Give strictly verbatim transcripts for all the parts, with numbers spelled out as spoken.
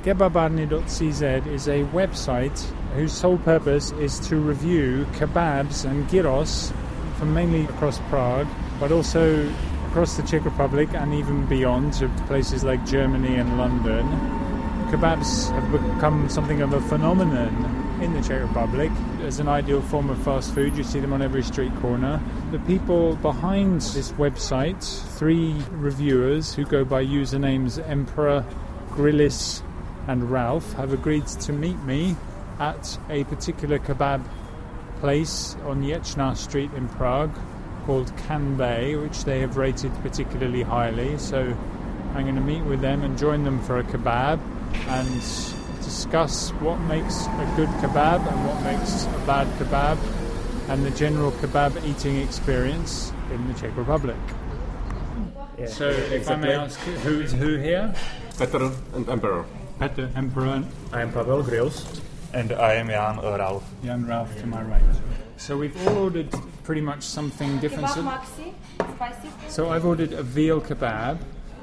Kebabarny dot c z is a website whose sole purpose is to review kebabs and gyros from mainly across Prague, but also across the Czech Republic and even beyond to places like Germany and London. Kebabs have become something of a phenomenon in the Czech Republic as an ideal form of fast food. You see them on every street corner. The people behind this website, three reviewers who go by usernames Emperor, Grillis and Ralph, have agreed to meet me at a particular kebab place on Ječná Street in Prague called Kanbej, which they have rated particularly highly. So I'm going to meet with them and join them for a kebab and discuss what makes a good kebab and what makes a bad kebab and the general kebab eating experience in the Czech Republic. Yeah. So if I may ask, who is who here? Petr and Emperor. Petr, Emperor. I am Pavel Grills. And I am Jan uh, Ralph. Jan Ralph to my right. So we've all ordered pretty much something different. Kebab Maxi, spicy. So I've ordered a veal kebab.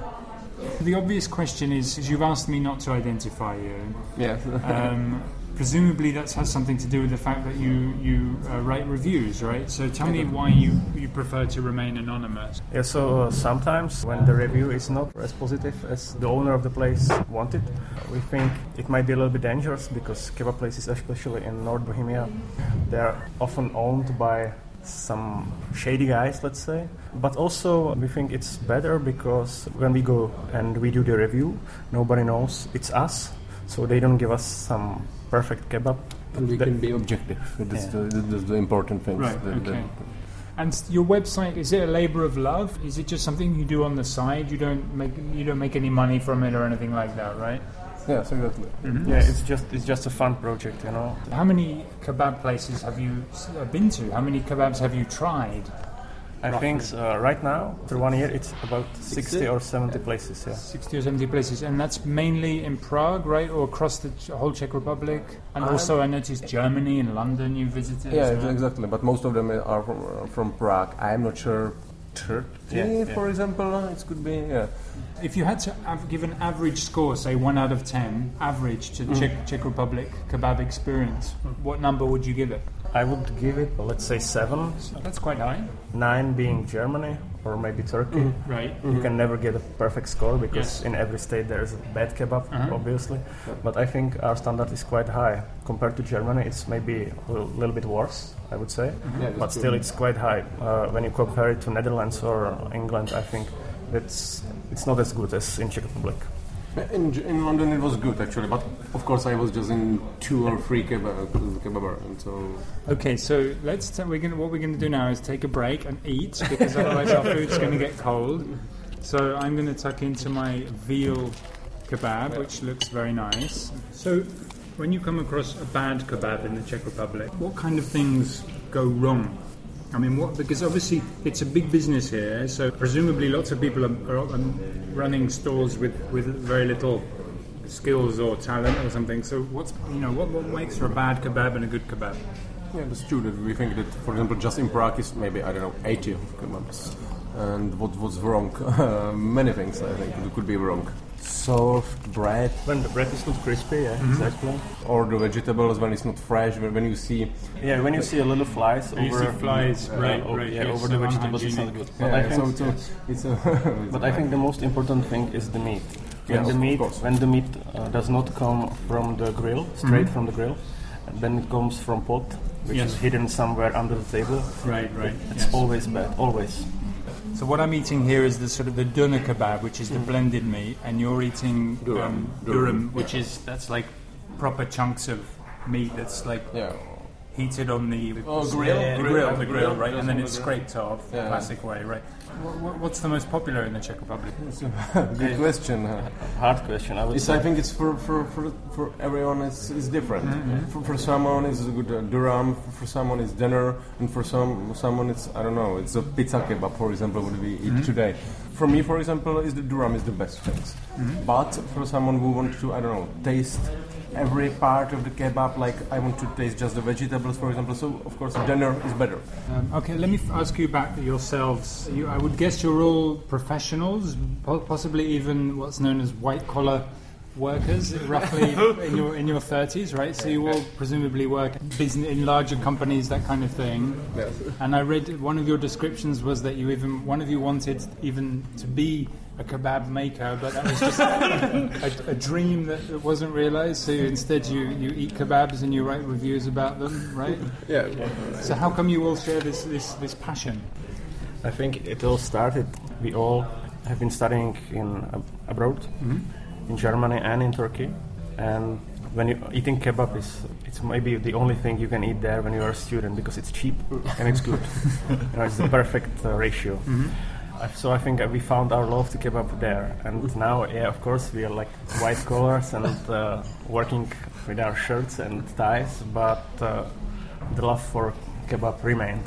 The obvious question is, is you've asked me not to identify you. Yes. um, presumably that has something to do with the fact that you, you uh, write reviews, right? So tell me why you, you prefer to remain anonymous. Yeah, so uh, sometimes when the review is not as positive as the owner of the place wanted, we think it might be a little bit dangerous because kebab places, especially in North Bohemia, they're often owned by some shady guys, let's say. But also we think it's better because when we go and we do the review, nobody knows it's us, so they don't give us some perfect kebab. And we that, can be objective. That's, yeah. the, that's the important thing. Right, the, okay. the, And your website, is it a labour of love? Is it just something you do on the side? You don't make you don't make any money from it or anything like that, right? Yes, exactly. Mm-hmm. Yeah, it's just it's just a fun project, you know. How many kebab places have you been to? How many kebabs have you tried? I roughly think uh, right now, for one year, it's about sixty or seventy places, yeah. sixty or seventy places, and that's mainly in Prague, right, or across the whole Czech Republic? And um, also I noticed Germany and London you visited. Yeah, well. exactly, but most of them are from, from Prague. I'm not sure, Turkey, yeah, yeah. for example, it could be, yeah. If you had to av- give an average score, say one out of ten, average to the mm. Czech, Czech Republic kebab experience, mm. what number would you give it? I would give it, let's say, seven. That's quite high. Nine being Germany or maybe Turkey. Mm. Right. You mm-hmm. can never get a perfect score because yes. in every state there is a bad kebab, uh-huh. obviously. But I think our standard is quite high. Compared to Germany, it's maybe a little, little bit worse, I would say. Mm-hmm. Yeah, but still, true. It's quite high. Uh, when you compare it to Netherlands or England, I think it's it's not as good as in Czech Republic. In, in London it was good actually, but of course I was just in two or three kebab, kebab and so. Okay, so let's. T- we're gonna. What we're going to do now is take a break and eat because otherwise our food's going to get cold. So I'm going to tuck into my veal kebab, which looks very nice. So when you come across a bad kebab in the Czech Republic, what kind of things go wrong? I mean, what? Because obviously it's a big business here, so presumably lots of people are, are running stores with, with very little skills or talent or something. So what's you know what, what makes for a bad kebab and a good kebab? Yeah, that's true. That we think that, for example, just in Prague is maybe I don't know eighty kebabs, and what what's wrong? Many things I think could be wrong. Soft bread. When the bread is not crispy, yeah, mm-hmm. exactly. Or the vegetables when it's not fresh. When, when you see, yeah, when you see a little flies when over, you see flies, uh, right, uh, right, yeah, yes, over the vegetables, it's not good. But yeah, I think, so, so it's a it's but I think the most important thing is the meat. When yes, the meat, when the meat uh, does not come from the grill, straight mm-hmm. from the grill, and then it comes from pot, which yes. is hidden somewhere under the table. Right, right. It's yes. always bad, always. So what I'm eating here is the sort of the doner kebab, which is the blended meat, and you're eating durum, um, durum, durum, which is that's like proper chunks of meat that's like yeah. heated on the oh, grill, yeah, grill, grill, the grill, grill, right, and then it's the scraped off yeah. the classic way, right? What, what's the most popular in the Czech Republic? Good question. Hard question. I would. It's, I think it's for for, for, for everyone. It's, it's different. Mm-hmm. For, for someone it's a good uh, durum. For, for someone it's dinner, and for some someone it's I don't know. It's a pizza kebab, for example, what we eat mm-hmm. today. For me, for example, is the durum is the best things. Mm-hmm. But for someone who wants to I don't know taste every part of the kebab, like I want to taste just the vegetables, for example. So of course, dinner is better. Um, okay, let me f- ask you about yourselves. You, I would guess you're all professionals, po- possibly even what's known as white collar workers, roughly in your in your thirties, right? So you all presumably work business in larger companies, that kind of thing. Yes. And I read one of your descriptions was that you even one of you wanted even to be a kebab maker, but that was just a, a dream that wasn't realized. So instead, you, you eat kebabs and you write reviews about them, right? Yeah. So how come you all share this this, this passion? I think it all started, we all have been studying in uh, abroad, mm-hmm. in Germany and in Turkey. And when you're eating kebab, is it's maybe the only thing you can eat there when you are a student because it's cheap and it's good. You know, it's the perfect uh, ratio. Mm-hmm. Uh, so I think uh, we found our love to kebab there. And now, yeah, of course, we are like white collars and uh, working with our shirts and ties, but uh, the love for kebab remained.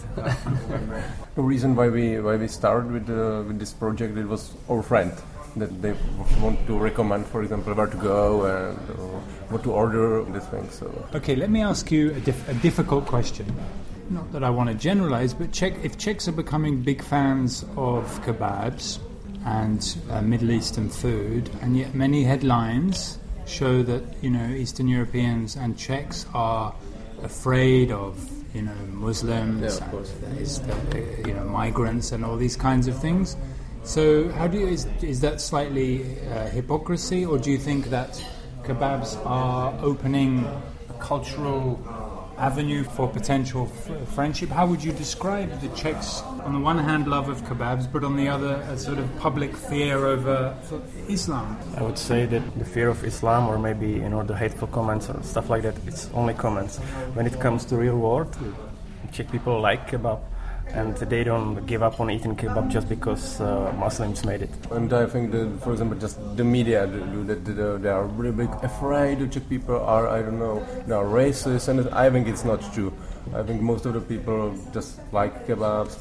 The reason why we why we started with uh, with this project, it was our friend that they want to recommend, for example, where to go and uh, what to order, this thing. So okay, let me ask you a, dif- a difficult question. Not that I want to generalize, but Czech, if Czechs are becoming big fans of kebabs and uh, Middle Eastern food, and yet many headlines show that, you know, Eastern Europeans and Czechs are afraid of, you know, Muslims, yeah, of course. and, is the, you know, migrants and all these kinds of things. So, how do you is is that slightly uh, hypocrisy, or do you think that kebabs are opening a cultural avenue for potential f- friendship? How would you describe the Czechs, on the one hand, love of kebabs, but on the other, a sort of public fear over Islam? I would say that the fear of Islam, or maybe, you know, the hateful comments or stuff like that, it's only comments. When it comes to real world, Czech people like kebab, and they don't give up on eating kebab just because uh, Muslims made it. And I think that, for example, just the media, that they, they are really big afraid the Czech people are, I don't know, they are racist, and I think it's not true. I think most of the people just like kebabs,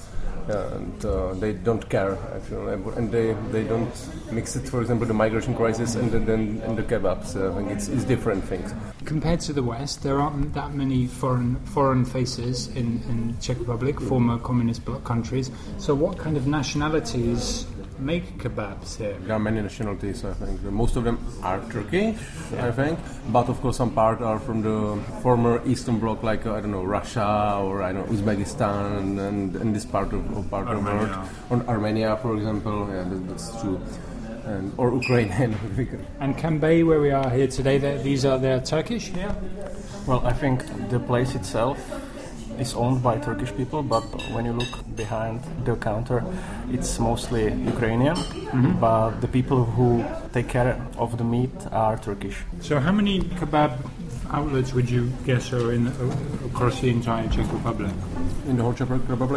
and uh, they don't care actually, and they, they don't mix it, for example, the migration crisis and then and the kebabs. I think it's, it's different things. Compared to the West, there aren't that many foreign foreign faces in, in Czech Republic, former communist bloc countries. So what kind of nationalities make kebabs here? There are many nationalities, I think. Most of them are Turkish, yeah. I think. But of course some part are from the former Eastern Bloc, like, uh, I don't know, Russia or, I don't know, Uzbekistan and, and, and this part of, of part Armenia. of the world. Or Armenia, for example, yeah, that, that's true. And, or Ukrainian. And Cambay, where we are here today, these are they're Turkish? Yeah. Well, I think the place itself is owned by Turkish people, but when you look behind the counter, it's mostly Ukrainian, mm-hmm. but the people who take care of the meat are Turkish. So how many kebab outlets would you guess are in uh, across the entire Czech Republic? In the whole Czech Republic?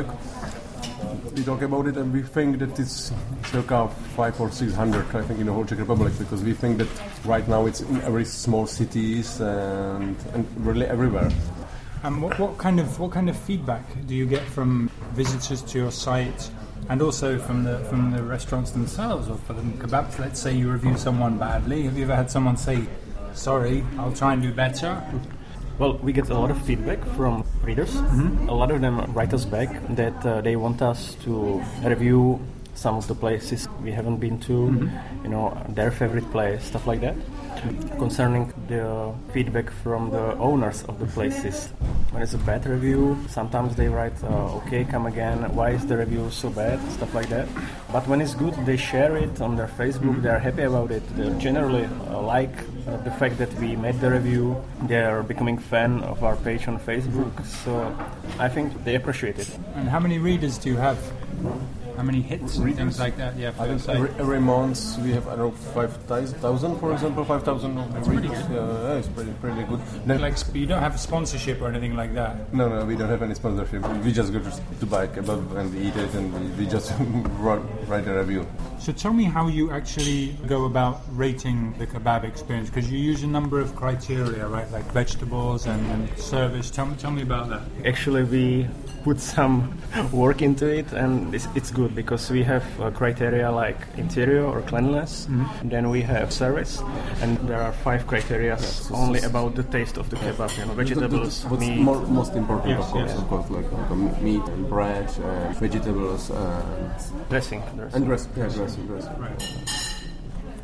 We talk about it and we think that it's circa five or six hundred, I think, in the whole Czech Republic, because we think that right now it's in every small cities and, and really everywhere. And what, what kind of what kind of feedback do you get from visitors to your site, and also from the from the restaurants themselves, or for the kebabs? Let's say you review someone badly. Have you ever had someone say, "Sorry, I'll try and do better"? Well, we get a lot of feedback from readers. Mm-hmm. A lot of them write us back that uh, they want us to review some of the places we haven't been to, mm-hmm. you know, their favorite place, stuff like that. Concerning the feedback from the owners of the places, when it's a bad review, sometimes they write, uh, okay, come again, why is the review so bad, stuff like that. But when it's good, they share it on their Facebook, they're happy about it, they generally uh, like uh, the fact that we made the review, they're becoming fan of our page on Facebook, so I think they appreciate it. And how many readers do you have? How many hits and Readers? things like that? Yeah, I think every, every month we have, I don't know, five thousand, for example, five thousand readers. Yeah, yeah, it's pretty, pretty good. Then, like, you don't have a sponsorship or anything like that? No, no, we don't have any sponsorship. We just go to, to buy kebab and we eat it, and we, we just write a review. So tell me how you actually go about rating the kebab experience, because you use a number of criteria, right? Like vegetables and, and service. Tell me, tell me about that. Actually, we put some work into it, and it's, it's good because we have uh, criteria like interior or cleanliness, mm-hmm. then we have service, and there are five criteria yes, only about the taste of the kebab, you know, vegetables, What's meat. More, most important, yes, of course, yes. of course, like, like meat and bread, uh, vegetables, and dressing, dressing. and dress, yeah, dressing, dressing. Right.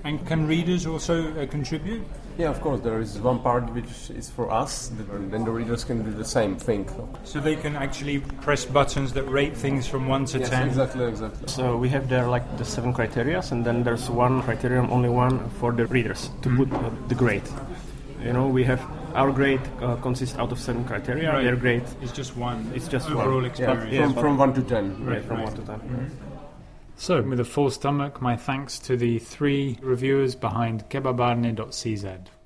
And can readers also uh, contribute? Yeah, of course. There is one part which is for us, and then the readers can do the same thing. So they can actually press buttons that rate things from one to Yes, ten? exactly, exactly. So we have there like the seven criteria, and then there's one criterion, only one for the readers to Mm. put uh, the grade. You know, we have our grade uh, consists out of seven criteria. Right. Their grade It's just one. It's just overall one. Yeah, experience. from, from one to ten. right from one to ten. So, with a full stomach, my thanks to the three reviewers behind kebabarne dot c z.